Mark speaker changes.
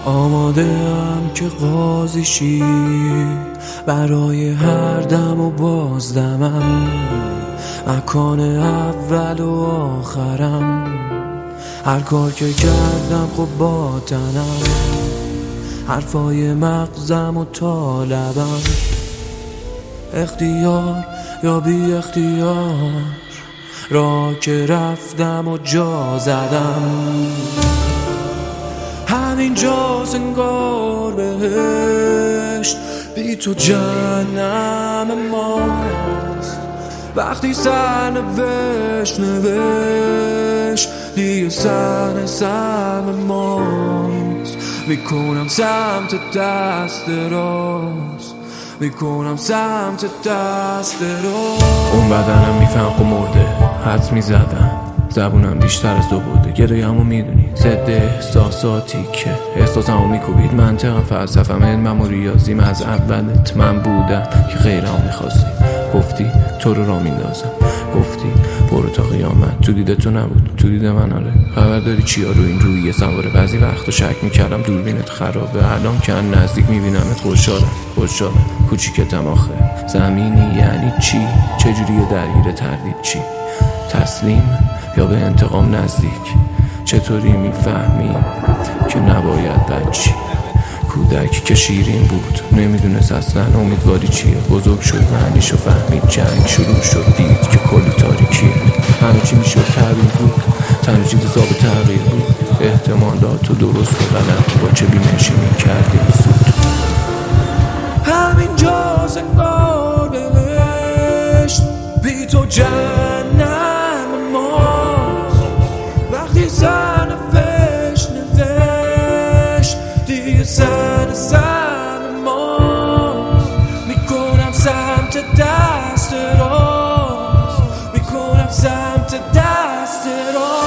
Speaker 1: آماده‌ام که قاضی شی برای هر دم و بازدمم، مکان اول و آخرم، هر کار که کردم خب با تنم، حرفای مغزم و طالبم، اختیار یا بی اختیار، راه که رفتم و جا زدم، همین جاست انگار بهشت، بی تو جهنم ماست. وقتی سرنوشت نوشت دیگه سرم ماست، میکنم سمت دست راست، میکنم سمت دست راست.
Speaker 2: اون بدنم میفهم خب مرده، حد میزدم زبونم بیشتر از دو بوده، گرایمو میدونی ضد احساساتی که احساسمو میکوبید، منطقم فلسفم علمم و ریاضیم از اولت من بودم که غیرم میخواستی، گفتی تو رو را میندازم، گفتی برو تا قیامت، تو دیده تو نبود تو دیده من. آره خبر داری چیا رو این رویه سواره، بعضی وقتا شک میکردم دوربینت خرابه، الان که نزدیک میبینمت خوشحالم کوچیکتم آخه. زمینی یعنی چی؟ چجوری درگیر تردید چی؟ تسلیم یا به انتقام نزدیک؟ چطوری میفهمی که نباید بچی؟ کودک که شیرین بود نمیدونست اصلا امیدواری چیه، بزرگ شد معنیشو فهمید، جنگ شروع شد دید که کلی تاریکیه، همه چی میشد تغییر بود، تنها چیز حساب تغییر بود، احتمالات و درست و غلط با چه بیمشی میکردیم زود.
Speaker 1: همین جاست انگار بهشت، بی تو جهنم ماست. وقتی سرنوشت نوشت دیگه سرم ماست، میکنم سمت دست راست، میکنم سمت دست راست.